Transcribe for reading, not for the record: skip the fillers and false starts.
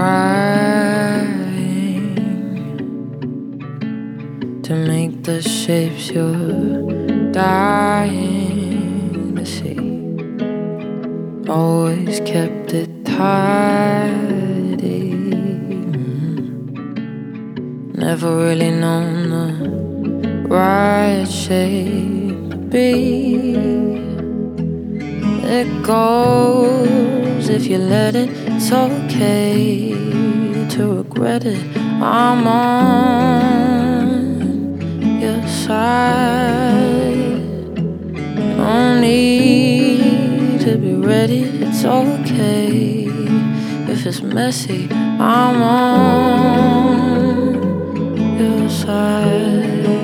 trying to make the shapes you're dying to see. Always kept it tidy. Never really known the right shape to be. It goes if you let it. It's okay to regret it. I'm on your side. No need to be ready. It's okay if it's messy. I'm on your side.